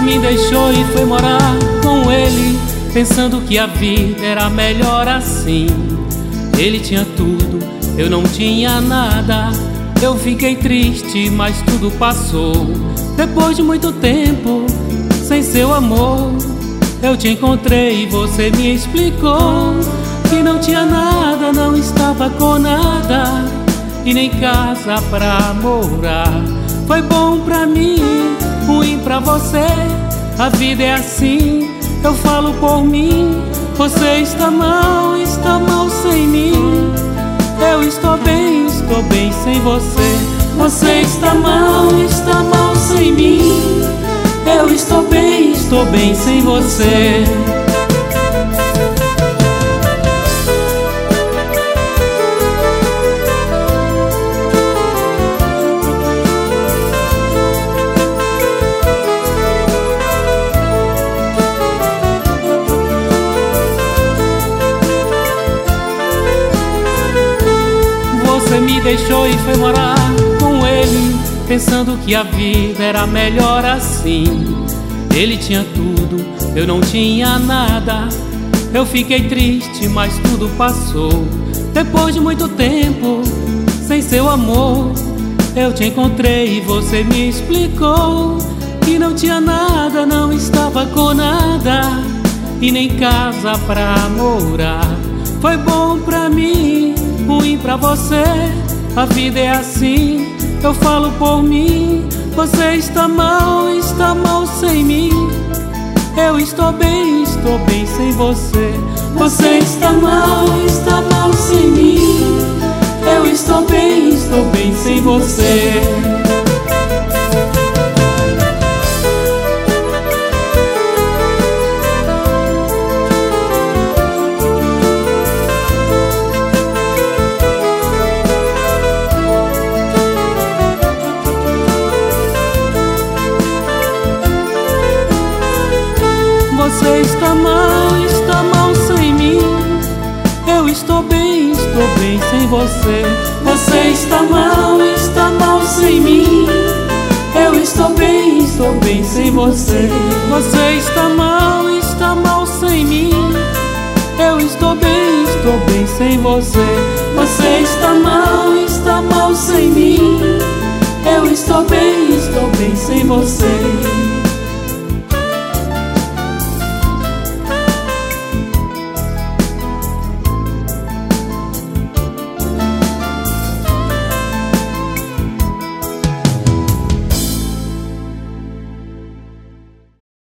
me deixou e foi morar com ele, pensando que a vida era melhor assim. Ele tinha tudo, eu não tinha nada. Eu fiquei triste, mas tudo passou. Depois de muito tempo, sem seu amor, eu te encontrei e você me explicou que não tinha nada, não estava com nada, e nem casa pra morar. Foi bom pra mim, ruim pra você, a vida é assim, eu falo por mim. Você está mal sem mim. Eu estou bem sem você. Você está mal sem mim. Eu estou bem sem você. Você me deixou e foi morar com ele, pensando que a vida era melhor assim. Ele tinha tudo, eu não tinha nada. Eu fiquei triste, mas tudo passou. Depois de muito tempo, sem seu amor, eu te encontrei e você me explicou que não tinha nada, não estava com nada, e nem casa pra morar. Foi bom pra mim, ruim pra você, a vida é assim, eu falo por mim. Você está mal sem mim. Eu estou bem sem você. Você está mal sem mim. Eu estou bem sem você. Você está mal sem mim. Eu estou bem sem você. Você está mal sem mim. Eu estou bem sem você. Você está mal sem mim. Eu estou bem sem você. Você está mal sem mim. Eu estou bem sem você.